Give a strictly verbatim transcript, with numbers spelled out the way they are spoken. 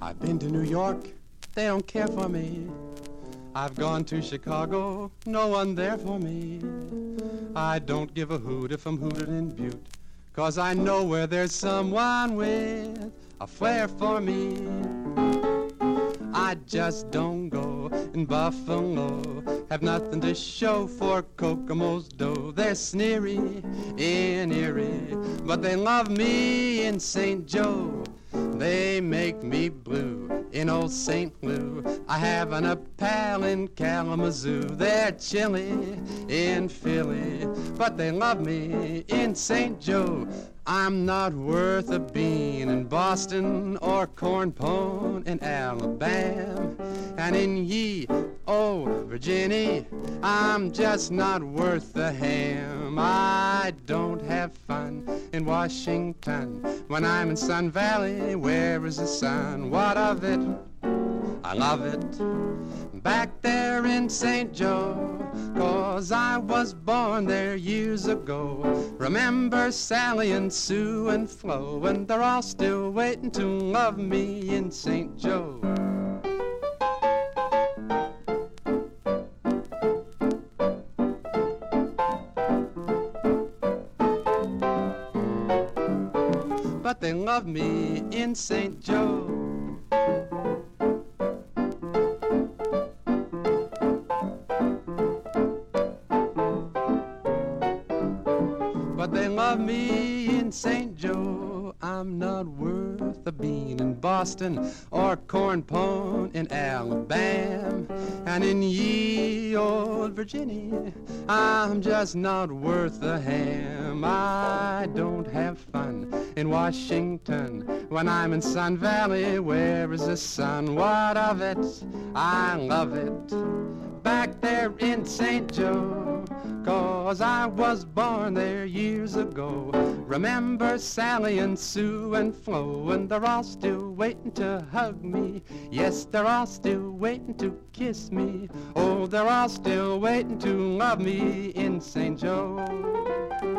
I've been to New York, they don't care for me. I've gone to Chicago, no one there for me. I don't give a hoot if I'm hooted in Butte, 'cause I know where there's someone with a flair for me. I just don't go in Buffalo, have nothing to show for Kokomo's dough. They're sneery in Erie, but they love me in Saint Joe. They make me blue in old Saint Lou. I haven't a pal in Kalamazoo. They're chilly in Philly, but they love me in Saint Joe. I'm not worth a bean in Boston or corn pone in Alabama. And in ye, oh, Virginia, I'm just not worth a ham. I don't have fun in Washington when I'm in Sun Valley. Where is the sun? What of it? I love it. Back there in Saint Joe, 'cause I was born there years ago. Remember Sally and Sue and Flo, and they're all still waiting to love me in Saint Joe. But they love me in Saint Joe. But they love me in Saint Joe. I'm not worth a bean in Boston or corn pone in Alabama. And in ye old Virginia, I'm just not worth a ham. I don't have fun in Washington when I'm in Sun Valley. Where is the sun? What of it? I love it. Back there in Saint Joe, 'cause I was born there years ago. Remember Sally and Sue and Flo, and they're all still waiting to hug me. Yes, they're all still waiting to kiss me. Oh, they're all still waiting to love me in Saint Joe.